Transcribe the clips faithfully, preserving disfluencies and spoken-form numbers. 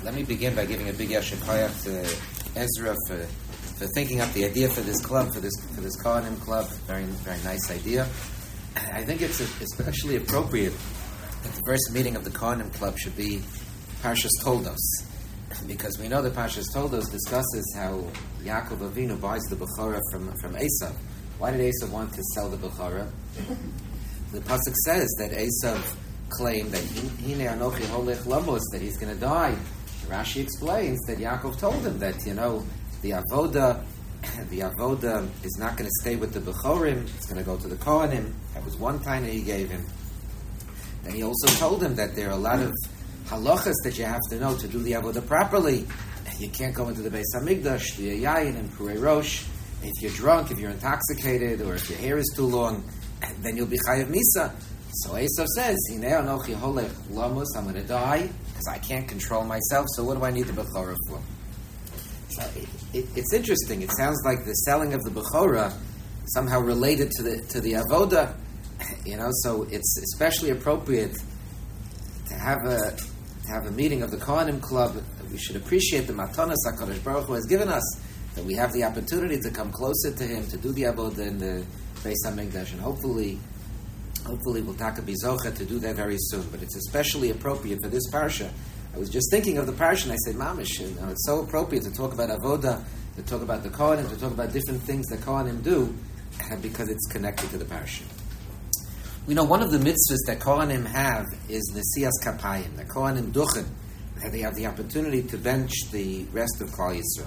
let me begin by giving a big yasher koyach to Ezra for, for thinking up the idea for this club, for this for this Kohanim club. Very very nice idea. I think it's especially appropriate that the first meeting of the Kohanim club should be Parshas Toldos, because we know that Parshas Toldos discusses how Yaakov Avinu buys the Bechorah from from Esav. Why did Esav want to sell the Bechorah? The pasuk says that Esav claimed that Hine Anochi Holech Lamos, that he's going to die. Rashi explains that Yaakov told him that, you know, the avoda, the avoda is not going to stay with the Bechorim; it's going to go to the Kohanim. That was one time that he gave him. Then he also told him that there are a lot of halachas that you have to know to do the avoda properly. You can't go into the Beis Hamikdash, the Yayin and Purei Rosh. If you're drunk, if you're intoxicated, or if your hair is too long, then you'll be chayav misa. So Esav says, Hinei anochi holech lamos, I'm going to die because I can't control myself, so what do I need the Bechorah for? So it, it, it's interesting. It sounds like the selling of the Bechorah somehow related to the to the avoda, you know. So it's especially appropriate to have a to have a meeting of the Kohanim club. We should appreciate the matanas HaKadosh Baruch Hu has given us, that we have the opportunity to come closer to Him, to do the avoda in the Beis Hamikdash, and hopefully, hopefully we'll taka bizocha to do that very soon. But it's especially appropriate for this parsha. I was just thinking of the parsha, and I said, Mamish, you know, it's so appropriate to talk about avoda, to talk about the Kohanim, to talk about different things that Kohanim do, because it's connected to the parsha. We know one of the mitzvahs that Kohanim have is Nesias Kapayim. The Kohanim duchen, that they have the opportunity to bench the rest of Klal Yisrael.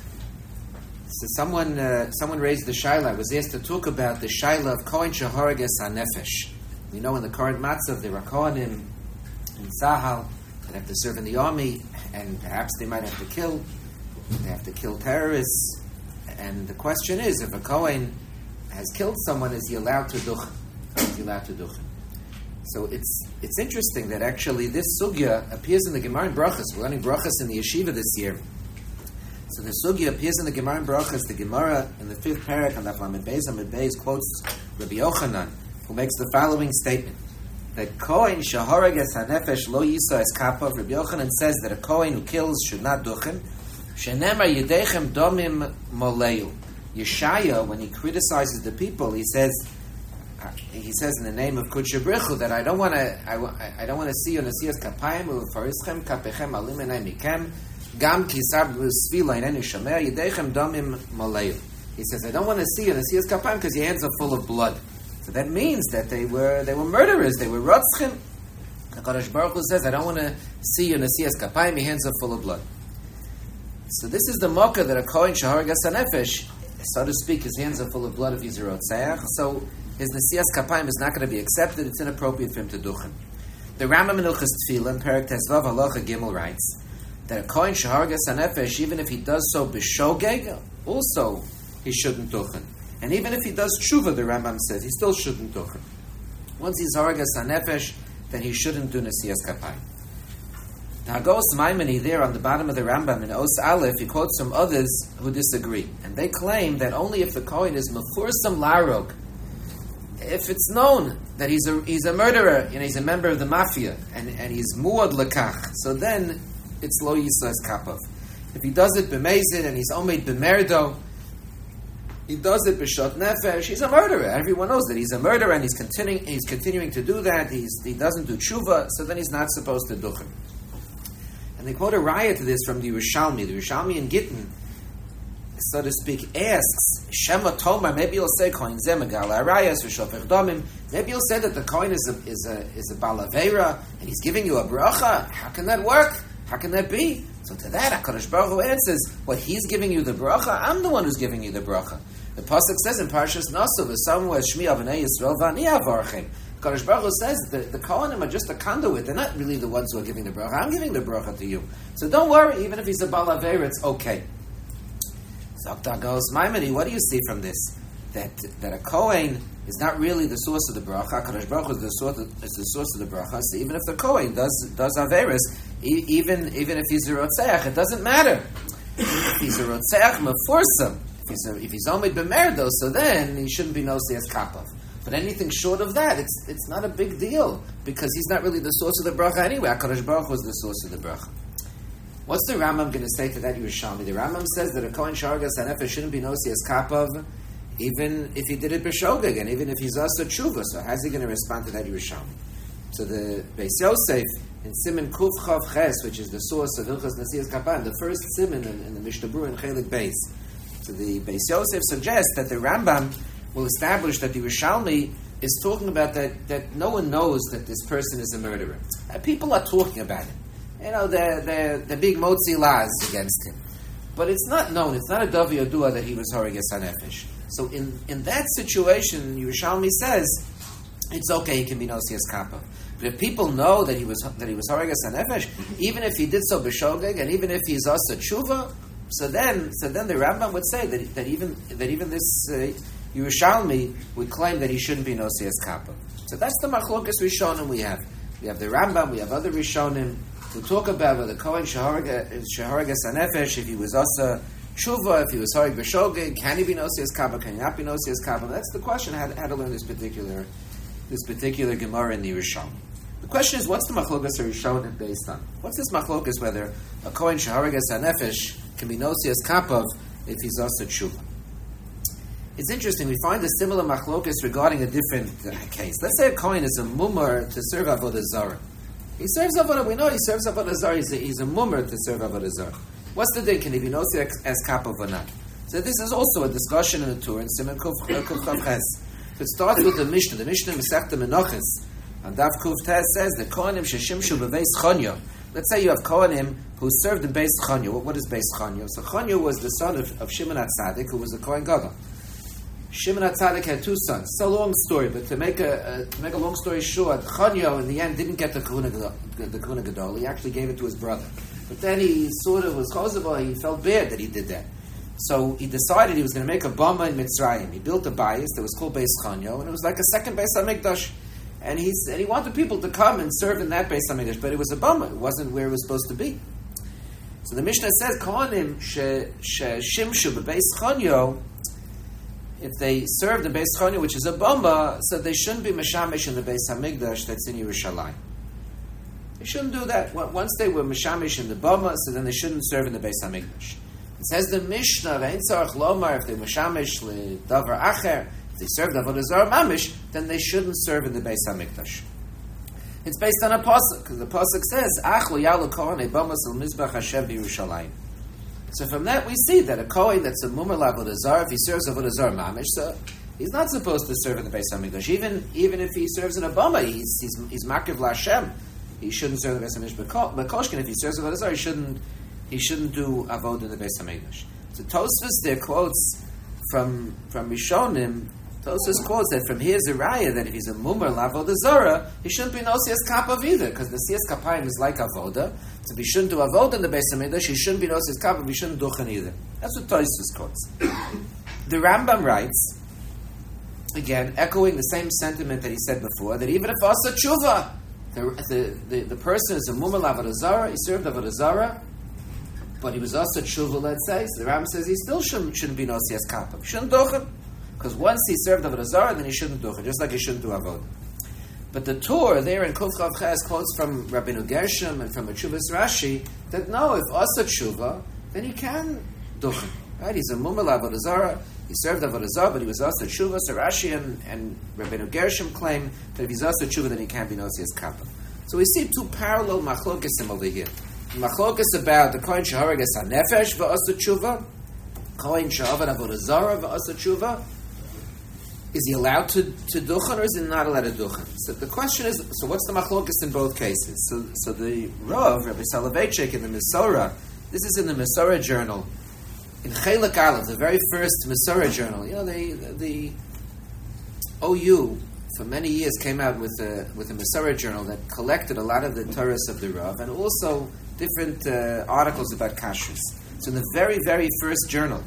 So someone uh, someone raised the shaila. I was asked to talk about the shaila of Kohen Sheharages HaNefesh. We know in the current matzav there are Kohanim in Tzahal that have to serve in the army, and perhaps they might have to kill. They have to kill terrorists. And the question is, if a Kohen has killed someone, is he allowed to duchen? Is he allowed to duchen? So it's it's interesting that actually this sugya appears in the Gemara in Brachas. We're learning Brachas in the yeshiva this year. So the sugya appears in the Gemara in Brachas. The Gemara in the fifth parak on the Lamed Beis Amud Beis quotes Rabbi Yochanan, who makes the following statement: that Kohen Sheharages HaNefesh lo yisa es kapav. Rabbi Yochanan says that a Kohen who kills should not duchen. Shenemar yedechem domim moleu. Yeshaya, when he criticizes the people, he says, he says in the name of Kudsha Brichu that I don't want to, I, I don't want to see you Nesias Kapayim u'farischem kapechem alim enay mikem gam kisar b'svila ineni shomer yedechem domim moleu. He says I don't want to see you Nesias Kapayim because your hands are full of blood. So that means that they were they were murderers. They were rotzchim. HaKadosh Baruch Hu says I don't want to see you Nesias Kapayim. Your hands are full of blood. So this is the mocha that a Kohen Sheharages HaNefesh, so to speak, his hands are full of blood if he's a rotzeach. So his Nesias Kapayim is not going to be accepted. It's inappropriate for him to duchen. The Rambam in Ilchos Tefillah, Perek Tezvav Halacha Gimel, writes that a Kohen Sheharages HaNefesh, even if he does so b'shogeg, also he shouldn't duchen. And even if he does tshuva, the Rambam says, he still shouldn't duchen. Once he's Harages HaNefesh, then he shouldn't do Nesias Kapayim. The Hagos Maimoni there on the bottom of the Rambam in Os Aleph, he quotes some others who disagree. And they claim that only if the Kohen is Mefursam Larog, if it's known that he's a he's a murderer, you know, he's a member of the mafia, and, and he's Muad Lekach, so then it's Lo Yisrael Kapav. If he does it b'mezid and he's Omed b'merdo, he does it b'shot nefesh, he's a murderer. Everyone knows that he's a murderer, and he's continuing he's continuing to do that. He's he doesn't do tshuva, so then he's not supposed to duchen. And they quote a raya to this from the Yerushalmi. The Yerushalmi in Gittin, so to speak, asks, Shema Tomar, maybe you'll say, Kohen Zemegal Arayas, V'shofech Domim, maybe you'll say that the Kohen is a, is a, is a Balavera, and he's giving you a bracha. How can that work? How can that be? So to that, HaKadosh Baruch Hu answers, what, he's giving you the bracha? I'm the one who's giving you the bracha. The Pasuk says in Parshas Naso, V'samu Shmi Avnei Yisrael V'ani Avarchem. HaKadosh Baruch Hu says that the Kohanim are just a conduit. They're not really the ones who are giving the bracha. I'm giving the bracha to you. So don't worry, even if he's a Balavera, it's okay. So Dagos Maimoni, what do you see from this? That that a Kohen is not really the source of the bracha. HaKadosh Baruch Hu is the source of, is the source of the bracha. So even if the Kohen does does averis, e- even even if he's a rotzeach, it doesn't matter. If he's a rotzeach mefursam, if he's a, if he's omed b'merdo, so then he shouldn't be nosias kapav. But anything short of that, it's it's not a big deal, because he's not really the source of the bracha anyway. HaKadosh Baruch Hu is the source of the bracha. What's the Rambam going to say to that Yerushalmi? The Rambam says that a Kohen Sheharagas HaNefesh shouldn't be Nosi as Kapav, even if he did it b'shogeg, and even if he's also tshuva. So how's he going to respond to that Yerushalmi? So the Beis Yosef in Siman Kuf Chav Ches, which is the source of Hilchas Nasias Kapan, the first Siman in, in the Mishnah Berurah in Chelik Beis. So the Beis Yosef suggests that the Rambam will establish that the Yerushalmi is talking about that, that no one knows that this person is a murderer. Uh, people are talking about him. You know, they're, they're, they're big motzi laws against him. But it's not known, it's not a Davi Yodua that he was Haragas HaNefesh. So in, in that situation, Yerushalmi says, it's okay, he can be Nosias Kappa. But if people know that he was that he was Haragas HaNefesh, even if he did so b'shogeg, and even if he's also tshuva, so then so then the Rambam would say that that even that even this uh, Yerushalmi would claim that he shouldn't be Nosias Kappa. So that's the Machlokas Rishonim we have. We have the Rambam, we have other Rishonim who talk about whether Kohen Sheharagas HaNefesh, if he was also tshuva, if he was Harig b'shogeg, can he be Nosias Kappa, can he not be Nosias Kappa? That's the question, how to, how to learn this particular this particular Gemara in the Yerushalmi. The question is, what's the Machlokas Rishonim based on? What's this Machlokas whether a Kohen Sheharagas HaNefesh can be Nosias Kappa if he's also tshuva? It's interesting, we find a similar Machlokas regarding a different uh, case. Let's say a Kohen is a mummer to serve Avodah Zarah. He serves Avodah, we know he serves Avodah Zarah, he's a, he's a mummer to serve Avodah Zarah. What's the day? Can he be Nosias as Kappa or not? So this is also a discussion in the Torah in Siman Kuf Chav Ches. So it starts with the Mishnah. The Mishnah Masechta Menachos and Daf Kuf Tes says the Kohanim sheshimshu bebeis Chanyo. Let's say you have Kohanim who served in Beis Chanyo. What is Beis Chanyo? So Chanyo was the son of, of Shimon HaTzadik, who was a Kohen Gadol. Shimon HaTzadik had two sons. It's a long story, but to make a, a to make a long story short, Chanyo in the end didn't get the Kahuna the Kahuna Gadol. He actually gave it to his brother. But then he sort of was chozavah. He felt bad that he did that. So he decided he was going to make a bama in Mitzrayim. He built a bayis that was called Beis Chanyo, and it was like a second Beis HaMikdash. And he and he wanted people to come and serve in that Beis HaMikdash, but it was a bama. It wasn't where it was supposed to be. So the Mishnah says, Kohanim sheshimshu bebeis Chanyo, if they served in Beis Chanyo, which is a bama, so they shouldn't be mashamish in the Beis HaMikdash that's in Yerushalayim. They shouldn't do that. Once they were mashamish in the bama, so then they shouldn't serve in the Beis HaMikdash. It says the Mishnah, Ve'en tzarach lomar, if they mashamish ledavar acher, if they served Avodah Zarah mamish, then they shouldn't serve in the Beis HaMikdash. It's based on a pasuk, because the pasuk says, Ach lo yalu kohen ebamas al mizbach Hashem b'Yerushalayim. So from that we see that a kohen that's a mumar l'Avodah Zarah, if he serves Avodah Zarah mamish, so he's not supposed to serve in the Beis HaMikdash. Even even if he serves in a bama, he's he's, he's makiv l'Hashem. He shouldn't serve the Beis HaMikdash. But Koshkin, if he serves Avodah Zarah, he shouldn't he shouldn't do Avodah in the Beis HaMikdash. So Tosfos there quotes from from Rishonim. Tosfos quotes that from here is a raya that if he's a mumar l'Avodah Zarah, he shouldn't be Nosias Kapav either, because the Nosias Kapayim is like Avodah. So if he shouldn't do Avodah in the Beis HaMikdash, he shouldn't be Nosias Kapav. He shouldn't duchen either. That's what Tosfos quotes. The Rambam writes, again echoing the same sentiment that he said before, that even if asa tshuva, The, the, the, the person is a mumar l'Avodah Zarah, he served Avodah Zarah, but he was also tshuva, let's say, so the Rambam says he still shouldn't, shouldn't be Nosias Kappa. He shouldn't duchen, because once he served Avodah Zarah, then he shouldn't duchen, just like he shouldn't do Avodah. But the Torah there in Kuf Chav Ches quotes from Rabbeinu Gershom and from Achuvas Rashi that no, if asa tshuva, then he can duchen. Right? He's a mumar l'Avodah Zarah, he served Avodah Zarah, but he was also tshuva. So Rashi and, and Rabbeinu Gershom claim that if he's also tshuva, then he can't be Nosias Kappa. So we see two parallel machlokesim over here. Machlokas about the Kohen Sheharagas HaNefesh v'asa tshuva, Kohen she'avad Avodah Zarah v'asa tshuva. Is he allowed to, to duchen, or is he not allowed to duchen? So the question is, so what's the machlokas in both cases? So, so the Rav, Rabbi Soloveitchik in the Mesorah, this is in the Mesorah journal. In Chelik Aleph, the very first Mesorah journal, you know, the, the the O U for many years came out with a with a Mesorah journal that collected a lot of the Torahs of the Rav and also different uh, articles about kashrus. So in the very very first journal,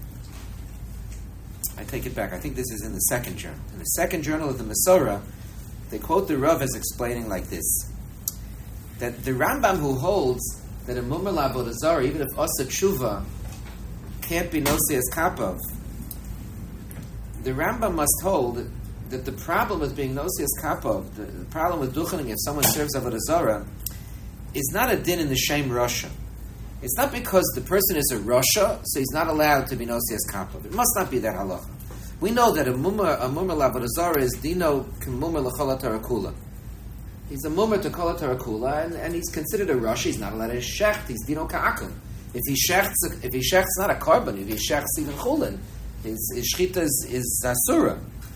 I take it back. I think this is in the second journal. In the second journal of the Mesorah, they quote the Rav as explaining like this: that the Rambam who holds that a mumar l'Avodah Zarah, even if asa tshuva, can't be Nosias Kapav, the Rambam must hold that the problem with being Nosias Kapav, the, the problem with duchening if someone serves Avodah Zarah, is not a din in the Shem Rasha. It's not because the person is a Rasha, so he's not allowed to be Nosias Kapov. It must not be that halacha. We know that a mumar, a mumar l'avodah zarah is dino k'mumar l'chol hatarakula. He's a mumar to kol hatarakula, and, and he's considered a Rasha. He's not allowed to shecht. He's dino ka'akum. If he shechts, if he shechts not a carbon, if he shechts even chulin, his, his shchita is, is asura.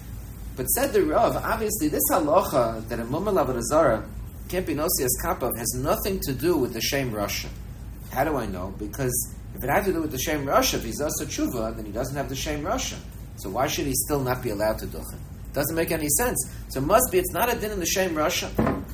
But said the Rav, obviously this halacha that a mumar l'avodah zarah can't be Nosias Kapov has nothing to do with the Shem Rasha. How do I know? Because if it had to do with the Shem Rasha, if he's also tshuva, then he doesn't have the Shem Rasha. So why should he still not be allowed to duchen? Doesn't make any sense. So it must be, it's not a din in the Shem Rasha.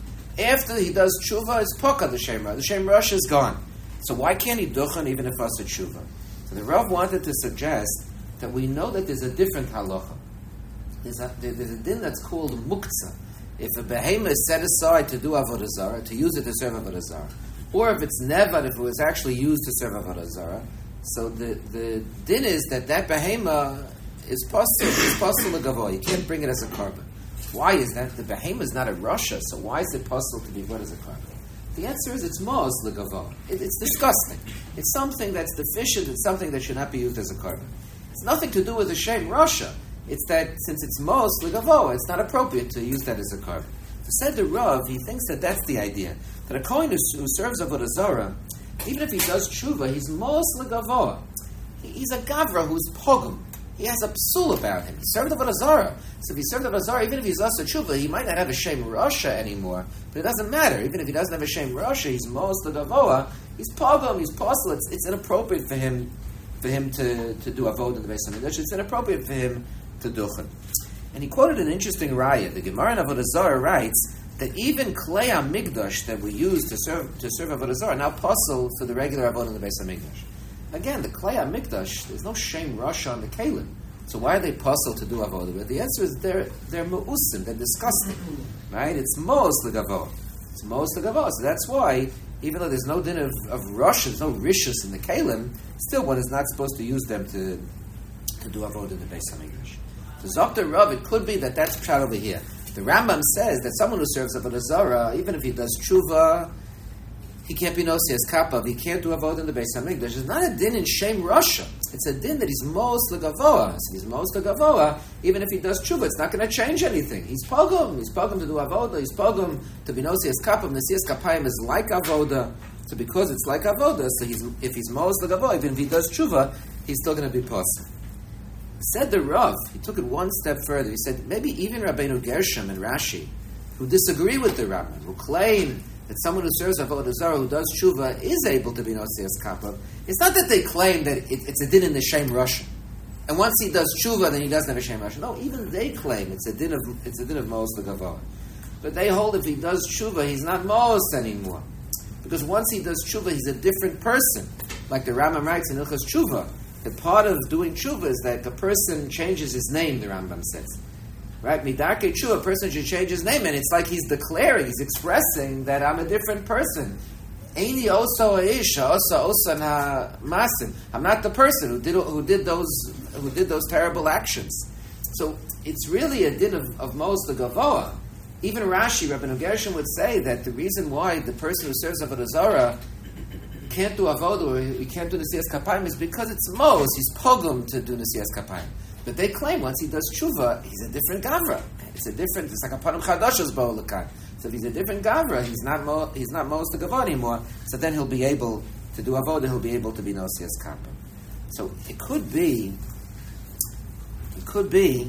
After he does tshuva, it's poka the Shem Rasha. The Shem Rasha is gone. So why can't he duchen even if it's a tshuva? So the Rav wanted to suggest that we know that there's a different halacha. There's a, there's a din that's called muktzah. If a behemoth is set aside to do avodah zarah, to use it to serve avodah zarah, or if it's never, if it was actually used to serve avodah zarah, so the, the din is that that behemoth is possible, is possible legavo. You can't bring it as a carbon. Why is that? The behemoth is not a rasha, so why is it possible to be brought as a carbon? The answer is it's mos legavo. It, it's disgusting. It's something that's deficient. It's something that should not be used as a carbon. It's nothing to do with the shem rasha. It's that since it's mos legavo, it's not appropriate to use that as a carbon. So said the Rav, he thinks that that's the idea. That a kohen who, who serves avodah zarah, even if he does tshuva, he's mos legavo. He, he's a gavra who's pogum. He has a psul about him. He served avodah zarah. So if he served avodah zarah, even if he's also tshuva, he might not have a shem rasha anymore. But it doesn't matter. Even if he doesn't have a shem rasha, he's mos legavoa. He's pogum. He's posel. It's, it's inappropriate for him for him to, to do avodah in the Beis Hamikdash. It's inappropriate for him to duchen. And he quoted an interesting raya. The Gemara in Avodah Zarah writes that even klei hamikdash that we use to serve to serve Avodah Zarah are now posel for the regular avodah in the Beis Hamikdash. Again, the klei hamikdash, there's no shame rasha on the kalim. So why are they posel to do avodah with? The answer is they're they're meusim, they're disgusting, right? It's mos legavo. It's mos legavo. So that's why, even though there's no din of, of rasha, there's no rishus in the kalim, still one is not supposed to use them to to do avodah in the Beis Hamikdash. So Zokter Rav, it could be that that's pshat over here. The Rambam says that someone who serves avodah zarah, even if he does tshuva, he can't be nosias kapav. He can't do avodah in the Beis Hamikdash. It's not a din in shem rasha. It's a din that he's mos legavoa. So he's mos legavoa. Even if he does tshuva, it's not going to change anything. He's pogum. He's pogum to do avodah. He's pogum to be nosias kapav. Nosias kapayim is like avodah. So because it's like avodah, so he's if he's mos legavoa, even if he does tshuva, he's still going to be posel. Said the Rav, he took it one step further. He said maybe even Rabbeinu Gershom and Rashi, who disagree with the Rambam, who claim that someone who serves avodah zarah who does tshuva is able to be nosias kapav. It's not that they claim that it, it's a din in the shem rasha, and once he does tshuva, then he doesn't have a shem rasha. No, even they claim it's a din of it's a din of mos legavoa. But they hold if he does tshuva, he's not mos anymore, because once he does tshuva, he's a different person. Like the Rambam writes in Ilchos Tshuva. The part of doing tshuva is that the person changes his name, the Rambam says. Right? Midarkei tshuva, a person should change his name, and it's like he's declaring, he's expressing that I'm a different person. Eini oso ha'isha, oso osan ha'masim. I'm not the person who did who did those who did those terrible actions. So it's really a din of, of mos legavoa. Even Rashi, Rabbeinu Gershom would say that the reason why the person who serves avodah zarah can't do avodah or he can't do nesias kapayim is because it's mos. He's pogum to do nesias kapayim. But they claim once he does tshuva, he's a different gavra. It's a different. It's like a panim chadashos ba'olakan. So if he's a different gavra, he's not mo, he's not mos to gavah anymore. So then he'll be able to do avodah. He'll be able to be nesias kapayim. So it could be. It could be.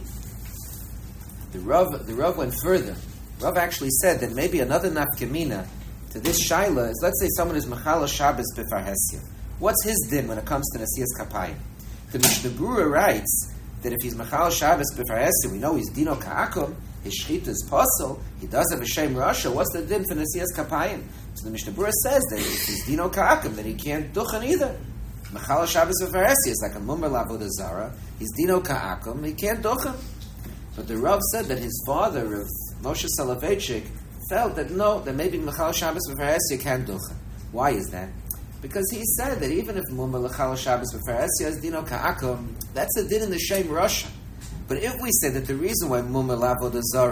The Rav, the Rav went further. Rav actually said that maybe another nafkamina to this shaila is, let's say someone is mechala Shabbos b'farhesia. What's his din when it comes to nesias kapayim? The Mishnah Berurah writes that if he's mechala Shabbos b'farhesia, we know he's dino ka'akum, his shchita is posel, he does have a shem rasha. What's the din for nesias kapayim? So the Mishnah Berurah says that if he's dino ka'akum, then he can't duchen either. Mechala Shabbos b'farhesia is like a mumar l'avodah zarah. He's dino ka'akum, he can't duchen. But the Rav said that his father, Rav Moshe Soloveitchik, felt that no, that maybe Mechal Shabbos v'Faresia can't duchen. Why is that? Because he said that even if Mumar Mechal Shabbos v'Faresia is dino ka'akum, that's a din in the Shem Rasha. But if we say that the reason why Mumar L'avodah Zarah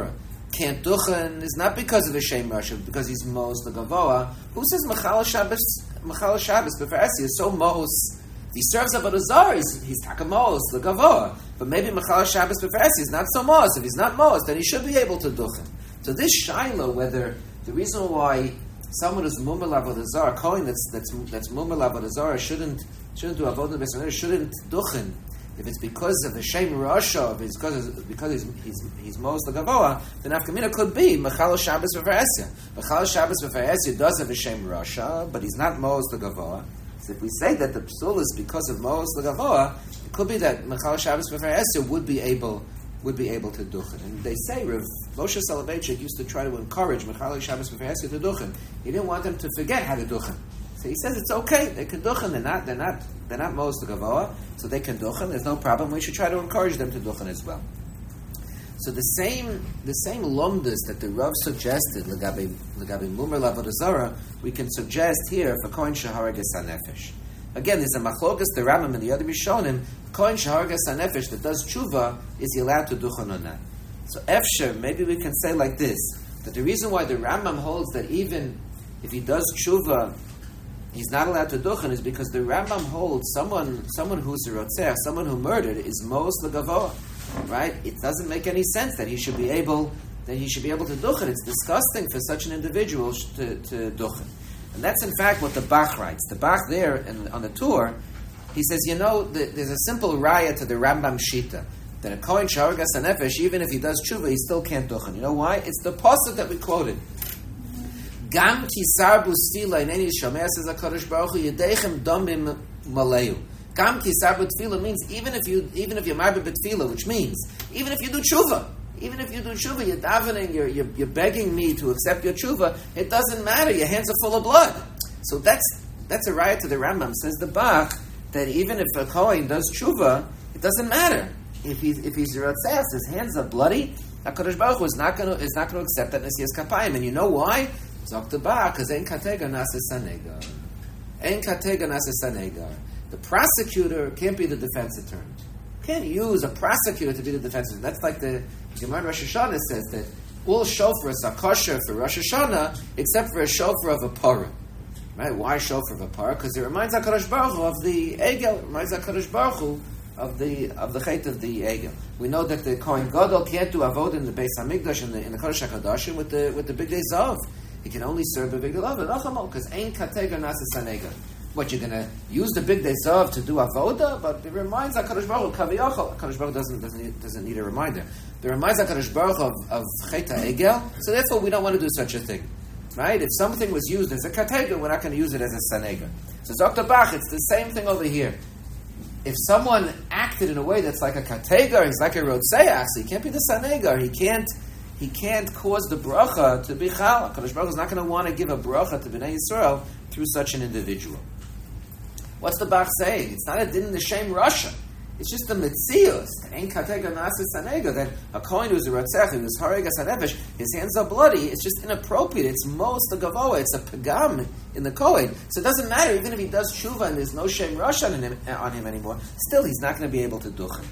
can't duchen is not because of a Shem Rasha, because he's Mos L'Gavoa. Who says Machal Shabbos, Machal Shabbos, Beferesi is so Mos? If he serves Avodah Zarah, he's, he's Taka Mos L'Gavoa. But maybe Machal Shabbos, Beferesi is not so Mos. If he's not Mos, then he should be able to duchen. So this Shiloh, whether the reason why someone who's Mumar L'Avodah Zarah, Kohen that's that's that's Mumar L'Avodah Zarah shouldn't shouldn't do Avodah B'Soneh, shouldn't duchen. If it's because of the Shem Rasha, if it's because of, because he's he's he's Mos L'Gavoa, then Afkamina could be Machal Shabbos V'Feresya. Machal Shabbos V'Feresya does have a Shem Rasha, but he's not Mos L'Gavoa. So if we say that the psul is because of Mos L'Gavoa, it could be that Machal Shabbos V'Feresya would be able would be able to duchen. And they say Rav Moshe Soloveitchik used to try to encourage Machal Shabbos V'Feresya to duchen. He didn't want them to forget how to duchen. So he says it's okay. They can duchen. They're not. They're not. They're not Mos L'Gavoa, so they can duchen. There's no problem. We should try to encourage them to duchen as well. So the same, the same lomdas that the Rav suggested legabe legabe Mumar L'Avodah Zarah, we can suggest here for Kohen Sheharages HaNefesh. Again, there's a machlokas the Rambam and the other Rishonim. Kohen Sheharages HaNefesh that does tshuva, is he allowed to duchen or not? So Efsher, maybe we can say like this: that the reason why the Rambam holds that even if he does tshuva, he's not allowed to duchen is because the Rambam holds someone someone who's a rotzeh, someone who murdered is Mos L'Gavoa, right? It doesn't make any sense that he should be able that he should be able to duchen. It's disgusting for such an individual to, to duchen, and that's in fact what the Bach writes. The Bach there in, on the tour, he says, you know, the, there's a simple raya to the Rambam Shita that a Kohen Sheharages HaNefesh, even if he does tshuva, he still can't duchen. You know why? It's the pasuk that we quoted. Gam ki sarbu tefila ineni shomea, says HaKadosh Baruch Hu, yedechem domim maleu. Gam ki sarbu tefila means even if you even if you're marbe b'tefila, which means even if you do tshuva, even if you do tshuva, you're davening, you're, you're you're begging me to accept your tshuva. It doesn't matter. Your hands are full of blood. So that's that's a riot to the Rambam. Says the Bach that even if a Kohen does tshuva, it doesn't matter if he's if he's Ratzach, his hands are bloody. HaKadosh Baruch Hu is not going to is not going to accept that Nesiyas Kapayim, and you know why? Because ein katega nasa sanegar. Ein katega nasa sanegar. The prosecutor can't be the defense attorney. Can't use a prosecutor to be the defense attorney. That's like the Gemara Rosh Hashanah says that all shofars are kosher for Rosh Hashanah except for a shofar of a parah. Right? Why shofar of a parah? Because it reminds HaKadosh Baruch Hu of the egel. It reminds HaKadosh Baruch Hu of the of the chait of the egel. We know that the Kohen Gadol can't do avodah in the Beis Hamikdash in the in the Kodesh HaKadoshim with the with the big day zav. He can only serve a big day zav because ain't katega nasa sanega. What, you're going to use the big day zav to do avodah? But it reminds HaKadosh Baruch Hu kaviyachol. HaKadosh Baruch Hu doesn't doesn't need, doesn't need a reminder. It reminds HaKadosh Baruch Hu of of chait egel. So therefore, we don't want to do such a thing. Right? If something was used as a katega, we're not going to use it as a sanega. So Doctor Bach, it's the same thing over here. If someone acted in a way that's like a kategar, he's like a rodseach, so he can't be the sanegar. He can't, he can't cause the bracha to be chal. HaKadosh Baruch Hu is not going to want to give a bracha to Bnei Yisrael through such an individual. What's the Bach saying? It's not a din in the Shem Rasha. It's just the mitzios. Ain't kategar nasa sanegar. That a kohen who's a rodseach, who's haragas hanefesh, his hands are bloody. It's just inappropriate. It's most the gavoa. It's a pagam in the kohen. So it doesn't matter even if he does tshuva and there's no Shem Rasha on him, on him anymore. Still, he's not going to be able to duchen.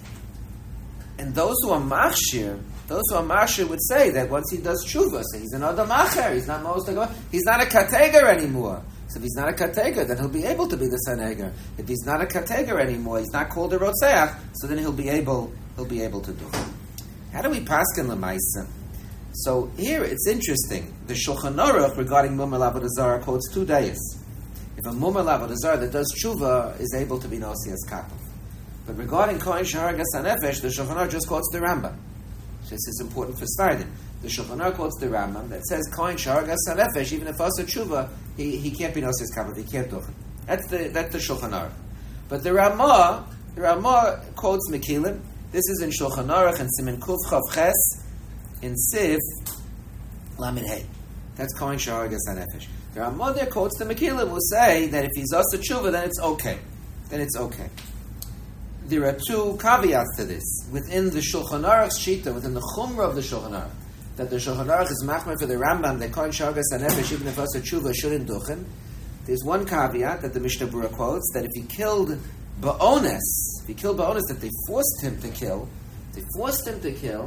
And those who are machshir, those who are machshir would say that once he does tshuva, so he's another macher. He's not most the gavoa. He's not a kategar anymore. So if he's not a kategar, then he'll be able to be the sanegar. If he's not a kategar anymore, he's not called a rotzeach, so then he'll be able he'll be able to do it. How do we paskin l'maisa? So here it's interesting. The Shulchan Aruch regarding Mumar L'Avodah Zarah quotes two days. If a Mumar L'Avodah Zarah that does tshuva is able to be Nosias Kapov. But regarding Kohen Sheharages HaNefesh, the Shulchan Aruch just quotes the Rambam. This is important for starting. The Shulchan Aruch quotes the Rambam that says Kohen Sheharages HaNefesh, even if also tshuva, he, he can't be Nosias Kapov, he can't do it. That's the that's the Shulchan Aruch. But the Ramah, the Ramah quotes Mekilim. This is in Shulchan Aruch and Siman Kuf Chav Ches in Siv Lamed Hey. That's Kohen Sheharages HaNefesh. The Ramah there quotes the Mekilim who say that if he's also tshuva, then it's okay. Then it's okay. There are two caveats to this within the Shulchan Aruch's shita, within the chumrah of the Shulchan Aruch, that the Shulchan Aruch is machmer for the Rambam that Kohen Sheharages HaNefesh, even if also tshuva, shouldn't duchen. There's one caveat that the Mishnah Berurah quotes, that if he killed ba'ones, if he killed ba'ones, that they forced him to kill, they forced him to kill,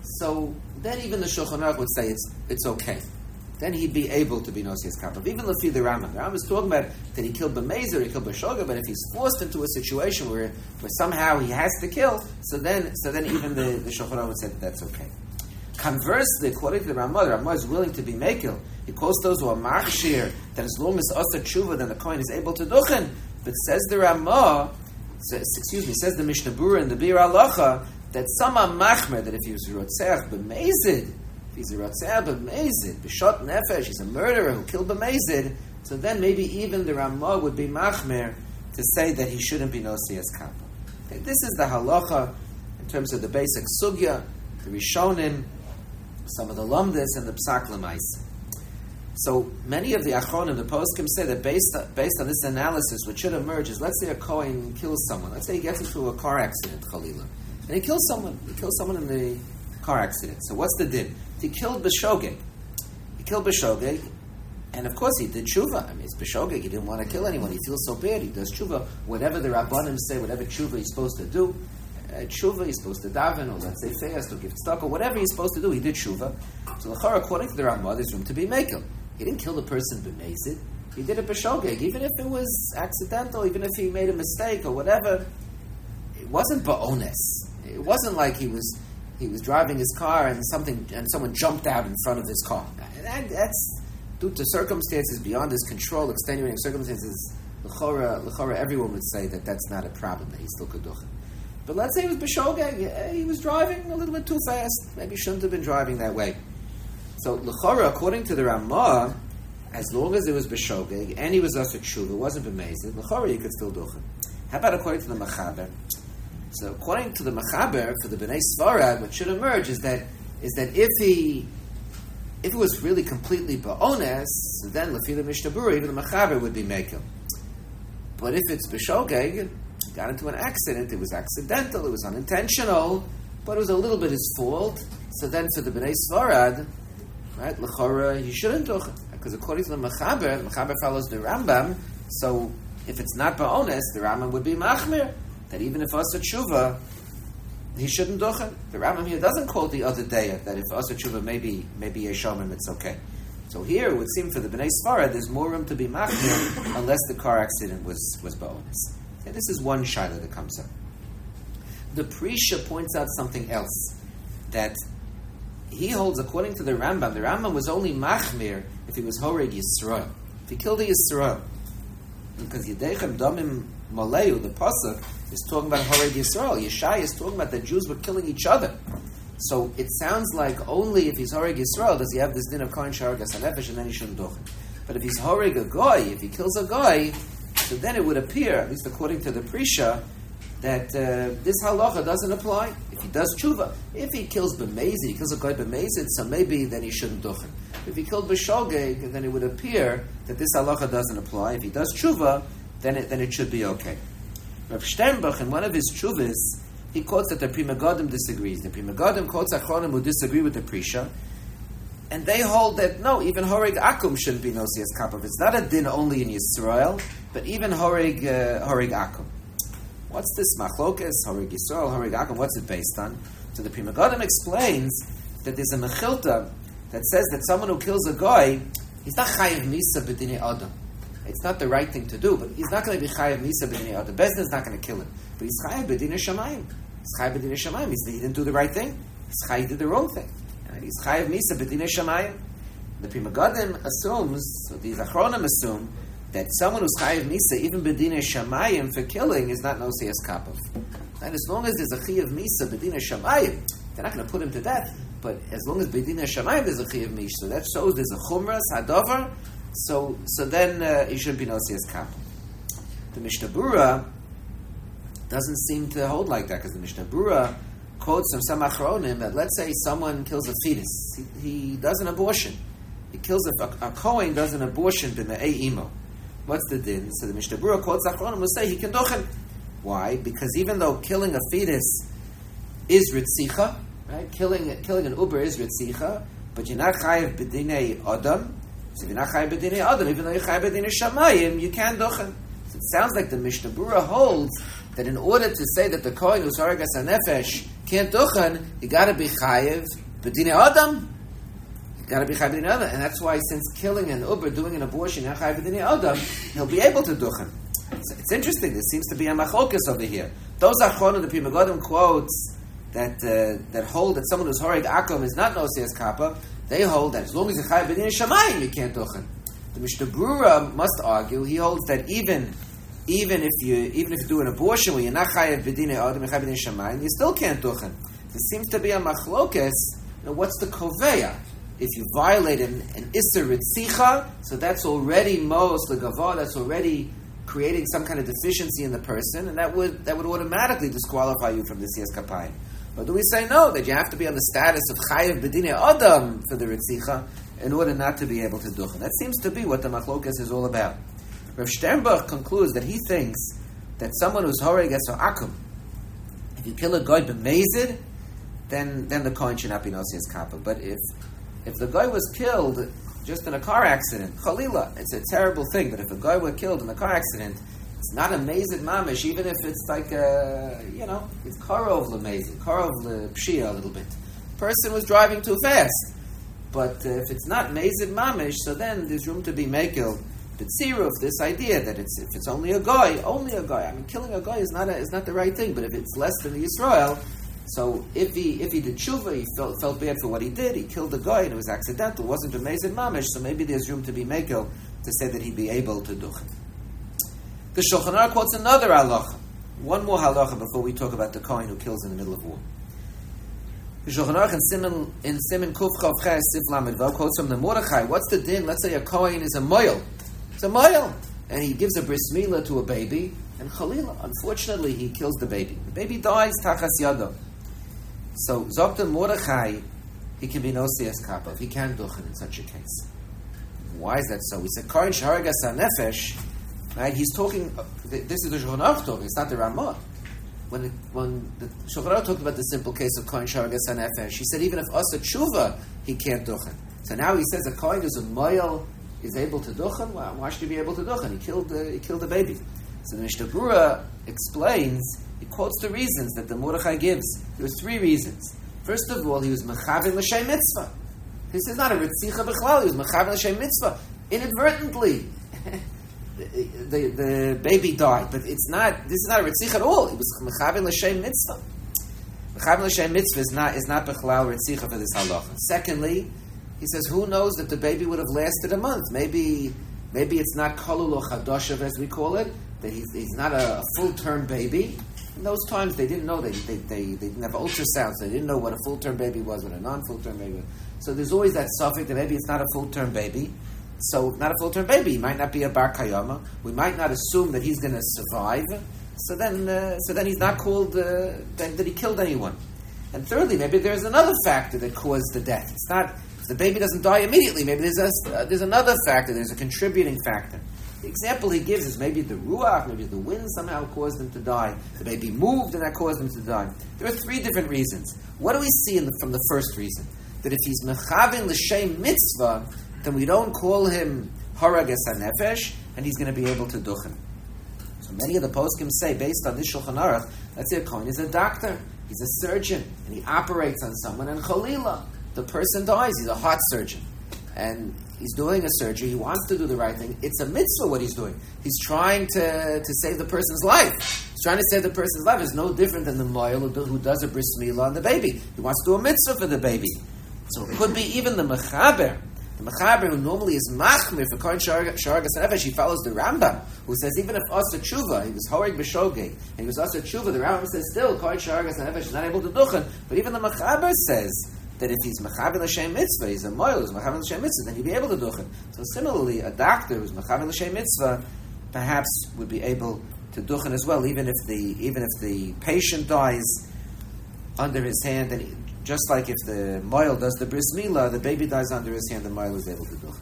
so then even the Shulchan Aruch would say it's it's okay. Then he'd be able to be Nosias Kapov. Even Lefi the Rambam. The Rambam is talking about that he killed B'Mezer, he killed B'Shoga, but if he's forced into a situation where, where somehow he has to kill, so then so then even the, the Shulchan Aruch would say that that's okay. Conversely, according to the Ramah, the Ramah is willing to be Mekil. He quotes those who are Machshir, that as long as Asa Tshuva, then the Kohen is able to Duchen. But says the Ramah, says, excuse me, says the Mishnah Berurah in the Bir Halacha, that some are Machmer, that if he was Rotzeach B'Mezid, if he's a Rotzeach B'Mezid, B'Shot Nefesh, he's a murderer who killed B'Mezid, so then maybe even the Ramah would be Machmer to say that he shouldn't be Nosias Kappa. Okay, this is the Halacha in terms of the basic Sugya, the Rishonim, some of the Lamdas, and the Psak L'Maisa. So many of the Achronim, the Poskim, say that based on, based on this analysis, what should emerge is, let's say a Kohen kills someone. Let's say he gets into a car accident, Chalila, and he kills someone. He kills someone in the car accident. So what's the din? He killed B'Shogeg. He killed B'Shogeg, and of course he did tshuva. I mean, it's B'Shogeg. He didn't want to kill anyone. He feels so bad. He does tshuva. Whatever the Rabbanim say, whatever tshuva he's supposed to do, uh, tshuva he's supposed to daven, or let's say fast, or give tzedakah, whatever he's supposed to do, he did tshuva. So l'chara, according to the Ramah, there's room to be mekel. He didn't kill the person b'mezid. He did it b'shogeg, even if it was accidental, even if he made a mistake or whatever. It wasn't ba'ones. It wasn't like he was he was driving his car and something and someone jumped out in front of his car. That, that's due to circumstances beyond his control, extenuating circumstances. L'chora, l'chora, everyone would say that that's not a problem, that he still could do it. But let's say it was b'shogeg. He was driving a little bit too fast. Maybe he shouldn't have been driving that way. So, l'chora, according to the Ramah, as long as it was b'shogeg and he was also tshuva, it wasn't b'mezid, l'chora, you could still do it. How about according to the Machaber? So, according to the Machaber, for the Bnei Sfarad, what should emerge is that is that if he if it was really completely ba'ones, then l'fi the Mishnah Berurah, even the Machaber would be mekel. But if it's b'shogeg, he got into an accident, it was accidental, it was unintentional, but it was a little bit his fault. So then, for the Bnei Sfarad, right, l'chora, he shouldn't do it. Because according to the Machaber, the Machaber follows the Rambam, so if it's not ba'ones, the Rambam would be machmir, that even if asa tshuva, he shouldn't do it. The Rambam here doesn't quote the other day that if asa tshuva maybe maybe yeshomim, it's okay. So here, it would seem for the Bnei Sfarad, there's more room to be machmir unless the car accident was, was ba'ones. And this is one shaila that comes up. The Prisha points out something else, that he holds, according to the Rambam, the Rambam was only machmir if he was horeg Yisrael. If he killed a Yisrael. Because Yedechem Domim Maleu, the Pasuk, is talking about horeg Yisrael. Yeshai is talking about the Jews were killing each other. So it sounds like only if he's horeg Yisrael does he have this din of Kohen Shar Gas HaNefesh, and then he shouldn't do it. But if he's horeg a goy, if he kills a goy, so then it would appear, at least according to the Prisha, that uh, this halacha doesn't apply if he does tshuva. If he kills b'mezid, he kills a guy b'mezid, so maybe then he shouldn't do it. If he killed b'shogeg, then it would appear that this halacha doesn't apply. If he does tshuva, then it, then it should be okay. Rav Sternbach, in one of his tshuvas, he quotes that the Pri Megadim disagrees. The Pri Megadim quotes Achronim who disagree with the Prisha, and they hold that no, even horeg akum shouldn't be nosias kapov. It's not a din only in Yisrael, but even horeg uh, horeg akum. What's this machlokas, horeg Yisrael, horeg akum? What's it based on? So the Pri Megadim explains that there's a mechilta that says that someone who kills a guy, he's not chayiv misa b'dinei adam. It's not the right thing to do, but he's not going to be chayiv misa b'dinei adam. Bezdin is not going to kill him, but he's chayiv b'dinei shamayim. He's chayiv b'dinei shamayim. He didn't do the right thing. He's chayiv did the wrong thing. And he's chayiv misa b'dinei shamayim. The Pri Megadim assumes, so these achronim assume, that someone who's chayiv misa, even b'dinei shamayim, for killing, is not nosias kapov. And as long as there's a chayiv misa b'dinei shamayim, they're not going to put him to death. But as long as b'dinei shamayim there's a chayiv misa, so that shows there's a chumras hadavar. So, so then uh, he shouldn't be nosias kapov. The Mishnah Berurah doesn't seem to hold like that, because the Mishnah Berurah quotes from some achronim that let's say someone kills a fetus, he, he does an abortion. He kills a, a, a Kohen does an abortion b'me'ei imo. What's the din? So the Mishnah Berurah quotes achronim will say he can dochen. Why? Because even though killing a fetus is ritzicha, right? Killing killing an uber is ritzicha, but you're not chayiv b'dinei adam. So if you're not chayiv b'dinei adam, even though you're chayiv b'dinei shamayim, you can dochen. It sounds like the Mishnah Berurah holds that in order to say that the Kohen who's haragas hanefesh can't duchen, you got to be chayiv b'dinei adam. You got to be chayiv b'dinei adam, and that's why since killing an uber, doing an abortion, you're chayiv b'dinei adam, he'll be able to duchen. It's, it's interesting. There seems to be a machlokas over here. Those achronim, the Pri Megadim quotes that uh, that hold that someone who's horeg akum is not nosias kappa. They hold that as long as you're chayiv b'dinei shamayim, you can't duchen. The Mishnah Brura must argue. He holds that even even if you even if you do an abortion where you're not chayiv b'dinei adam, you're chayiv b'dinei shamayim, you still can't duchen. There seems to be a machlokas. You know, what's the koveya? If you violate an, an isser ritzicha, so that's already mos legava. That's already creating some kind of deficiency in the person, and that would that would automatically disqualify you from the siyas kapayim. But do we say no, that you have to be on the status of chayiv b'dinei adam for the ritzicha in order not to be able to duchen? That seems to be what the machlokas is all about. Rav Sternberg concludes that he thinks that someone who's horeg es akum, if you kill a guy b'mezid, then then the kohen should not be nosias kappa. But if if the guy was killed just in a car accident, chalila, it's a terrible thing. But if a guy were killed in a car accident, it's not a mezid mamish, even if it's like a, you know, it's karov lemezid, karov lepshia a little bit. Person was driving too fast. But uh, if it's not mezid mamish, so then there's room to be mekel b'tziruf, this idea that it's if it's only a guy, only a guy. I mean, killing a guy is not a, is not the right thing. But if it's less than the Yisrael, so if he if he did tshuva, he felt felt bad for what he did. He killed the guy and it was accidental. It wasn't a mezid mamish. So maybe there's room to be mekel to say that he'd be able to duchen. The Shulchan Aruch quotes another halacha, one more halacha before we talk about the kohen who kills in the middle of war. The Shulchan Aruch in Siman in Siman Kuf Chav Ches Sif Lamed Vav quotes from the Mordechai. What's the din? Let's say a kohen is a moil. It's a moil, and he gives a bris milah to a baby, and chalila, unfortunately, he kills the baby. The baby dies tachas yado. So Zokta Mordechai, he can be nosias kappa. He can duchen in such a case. Why is that so? He said kohen sheharagas hanefesh. Right? He's talking. This is the Shulchan Aruch talking. It's not the Ramah. When it, when the Shulchan Aruch talked about the simple case of kohen sheharagas hanefesh, he said even if asa tshuva, he can't duchen. So now he says a kohen who's a moil is able to duchen. Well, why should he be able to duchen? He killed the he killed the baby. So the Mishnah Brura explains. He quotes the reasons that the Mordechai gives. There were three reasons. First of all, he was mechavin l'shem mitzvah. This is not a ritzicha b'chlal. He was mechavin l'shem mitzvah inadvertently. The, the, the baby died, but it's not. This is not a ritzich at all. It was mechavin l'shem mitzvah. Mechavin l'shem mitzvah is not is not b'chalal ritzicha for this halacha. Secondly, he says, who knows that the baby would have lasted a month? Maybe maybe it's not kolul or chadoshav as we call it. That he's, he's not a, a full term baby. In those times, they didn't know. They they, they they didn't have ultrasounds. They didn't know what a full term baby was, what a non full term baby was. So there's always that suffix that maybe it's not a full term baby. So not a full-term baby. He might not be a bar kayama. We might not assume that he's going to survive. So then, uh, so then he's not called uh, that, that he killed anyone. And thirdly, maybe there's another factor that caused the death. It's not if the baby doesn't die immediately. Maybe there's a, uh, there's another factor. There's a contributing factor. The example he gives is maybe the ruach, maybe the wind somehow caused him to die. The baby moved and that caused him to die. There are three different reasons. What do we see in the, from the first reason? That if he's mechavin l'shem mitzvah, then we don't call him haragas hanefesh, and he's going to be able to duchen. So many of the poskim say, based on this Shulchan Aruch, let's say a kohen is a doctor, he's a surgeon, and he operates on someone, and chalila, the person dies, he's a heart surgeon, and he's doing a surgery, he wants to do the right thing, it's a mitzvah what he's doing. He's trying to, to save the person's life. He's trying to save the person's life. It's no different than the moil who does a bris milah on the baby. He wants to do a mitzvah for the baby. So it could be even the mechaber, the Mechaber, who normally is machmir for kohen sheharagas hanefesh, he follows the Rambam, who says even if asa tshuva, he was horeg b'shogeg, and he was asa tshuva, the Rambam says still kohen sheharagas hanefesh is not able to duchen. But even the Mechaber says that if he's mechavin l'shem mitzvah, he's a moil who's mechavin l'shem mitzvah, then he'd be able to duchen. So similarly, a doctor who's mechavin l'shem mitzvah perhaps would be able to duchen as well, even if the even if the patient dies under his hand, and he, just like if the moil does the bris milah, the baby dies under his hand, the moil is able to do.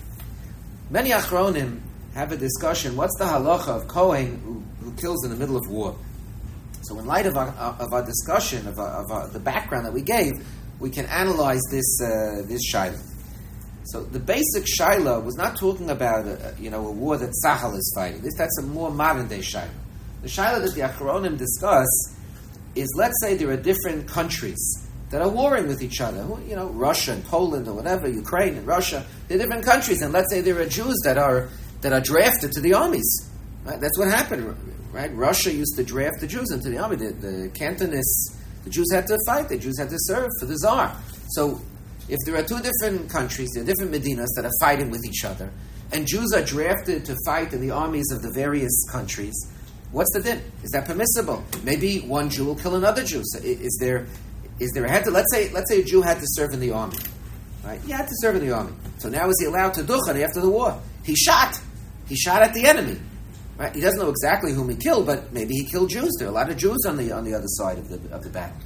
Many achronim have a discussion. What's the halacha of kohen who, who kills in the middle of war? So, in light of our, of our discussion of, our, of our, the background that we gave, we can analyze this uh, this shaila. So, the basic shaila was not talking about a, you know a war that Tzahal is fighting. This that's a more modern day shaila. The shaila that the achronim discuss is, let's say there are different countries that are warring with each other. You know, Russia and Poland or whatever, Ukraine and Russia. They're different countries, and let's say there are Jews that are that are drafted to the armies. Right? That's what happened. Right? Russia used to draft the Jews into the army. The, the Cantonists, the Jews had to fight. The Jews had to serve for the Tsar. So, if there are two different countries, there are different Medinas that are fighting with each other, and Jews are drafted to fight in the armies of the various countries, what's the din? Is that permissible? Maybe one Jew will kill another Jew. So is there, is there a head to, let's say, let's say a Jew had to serve in the army, right? He had to serve in the army. So now is he allowed to duchen after the war? He shot. He shot at the enemy, right? He doesn't know exactly whom he killed, but maybe he killed Jews. There are a lot of Jews on the on the other side of the of the battle.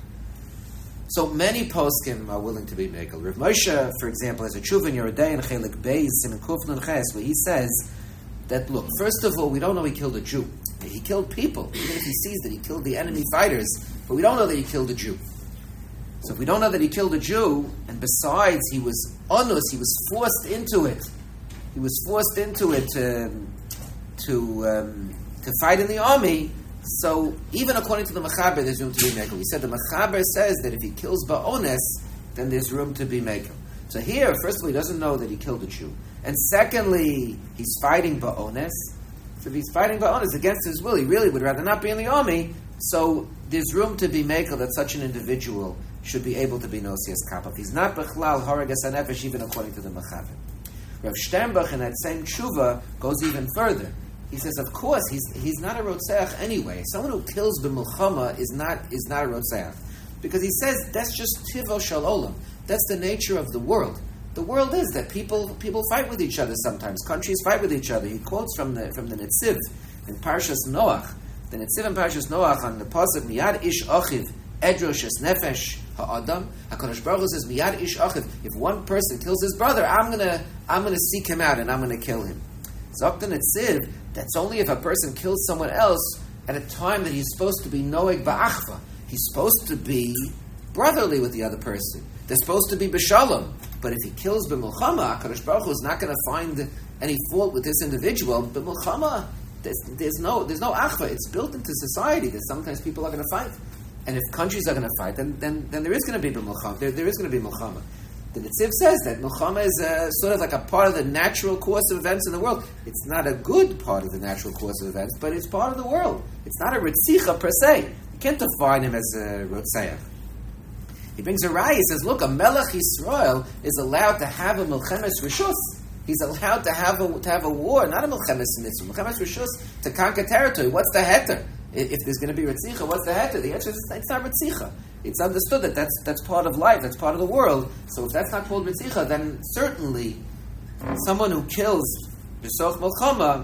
So many poskim are willing to be mekel. Rav Moshe, for example, has a tshuva in Yerodei and Chelik Beis Siman Kuf Nun Ches, where he says that, look, first of all, we don't know he killed a Jew. He killed people, even if he sees that he killed the enemy fighters, but we don't know that he killed a Jew. So if we don't know that he killed a Jew, and besides he was onus, he was forced into it, he was forced into it to to um, to fight in the army. So even according to the Mechaber, there's room to be mekel. We said the Mechaber says that if he kills ba'ones, then there's room to be mekel. So here, first of all, he doesn't know that he killed a Jew, and secondly, he's fighting ba'ones. So if he's fighting ba'ones against his will, he really would rather not be in the army. So there's room to be mekel that such an individual should be able to be nosias kappa. If he's not bechlal haragas hanefesh, even according to the Mechaber. Rav Sternbach in that same tshuva goes even further. He says, of course, he's he's not a rotzeach anyway. Someone who kills b'milchama is not is not a rotzeach, because he says that's just tivo shel olam. That's the nature of the world. The world is that people people fight with each other sometimes. Countries fight with each other. He quotes from the from the Netziv in Parshas Noach. The Netziv in Parshas Noach on the pasuk Miyad Ish Achiv Edrosh Es Nefesh Ha'Adam. HaKadosh Baruch Hu says Miyad Ish Achiv. If one person kills his brother, I'm gonna I'm gonna seek him out and I'm gonna kill him. Zok the Netziv. That's only if a person kills someone else at a time that he's supposed to be noeg ba'achva. He's supposed to be brotherly with the other person. They're supposed to be b'shalom. But if he kills b'milchama, HaKadosh Baruch Hu is not going to find any fault with this individual. B'milchama, there's, there's no there's no achva. It's built into society that sometimes people are going to fight. And if countries are going to fight, then then, then there is going to be b'milchama. There, there is going to be milchama. The Netziv says that milchama is a, sort of like a part of the natural course of events in the world. It's not a good part of the natural course of events, but it's part of the world. It's not a ritzicha per se. You can't define him as a rotzeach. He brings a raya. He says, look, a melech Yisrael is allowed to have a milchemes rishus. He's allowed to have a to have a war, not a milchemes mitzvah. Milchemes rishus, to conquer territory. What's the heter? If there's going to be ritzicha, what's the heter? The answer is it's not ritzicha. It's understood that that's, that's part of life, that's part of the world. So if that's not called ritzicha, then certainly someone who kills b'soch milchama,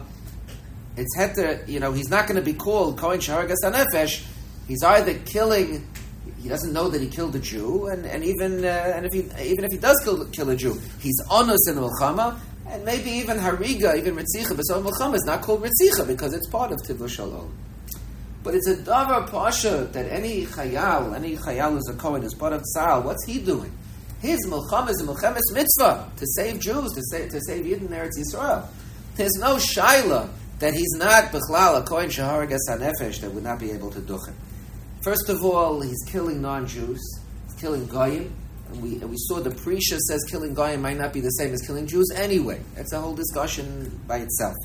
it's heter, you know, he's not going to be called kohen sheharagas hanefesh. He's either killing, he doesn't know that he killed a Jew, and, and even uh, and if he even if he does kill, kill a Jew, he's onus in the milchama, and maybe even hariga, even ritzicha b'soch milchama is not called ritzicha because it's part of tivlo shalom. But it's a davar pasha that any chayal, any chayal who's a kohen, is part of tzahal. What's he doing? His milchama is a milchemes mitzvah to save Jews, to save to save Yidden Eretz Yisrael. There's no shaila that he's not bechlal a kohen sheharagas hanefesh that would not be able to duchen. First of all, he's killing non-Jews. He's killing goyim, and we and we saw the Prisha says killing goyim might not be the same as killing Jews anyway. That's a whole discussion by itself.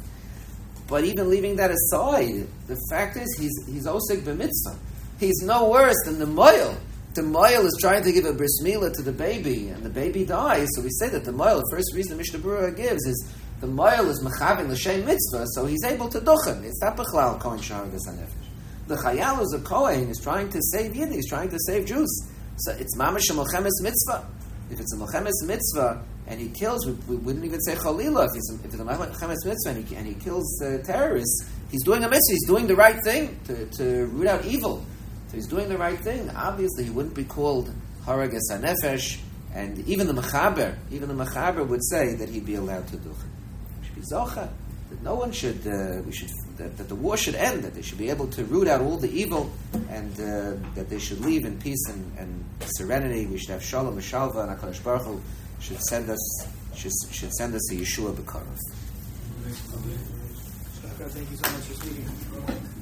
But even leaving that aside, the fact is he's he's osek b'mitzvah. He's no worse than the moil. The moil is trying to give a bris milah to the baby, and the baby dies. So we say that the moil, the first reason the Mishnah Berurah gives is the moil is mechavin l'shem mitzvah, so he's able to duchen. It's not bechlal kohen sheharagas hanefesh. The chayal who's a kohen is trying to save Yidden, he's trying to save Jews. So it's mamash a milchemes mitzvah. If it's a milchemes mitzvah and he kills, we, we wouldn't even say chalila. If it's a, if it's a milchemes mitzvah and he, and he kills uh, terrorists, he's doing a mitzvah. He's doing the right thing to, to root out evil. So he's doing the right thing. Obviously, he wouldn't be called haragas hanefesh, and even the mechaber, even the mechaber would say that he'd be allowed to do it. Should be zocha. That no one should. Uh, we should. That, that the war should end. That they should be able to root out all the evil, and uh, that they should leave in peace and, and serenity. We should have shalom and shalva, and HaKadosh Baruch Hu should send us should, should send us a Yeshua b'karov. Thank you so much for speaking.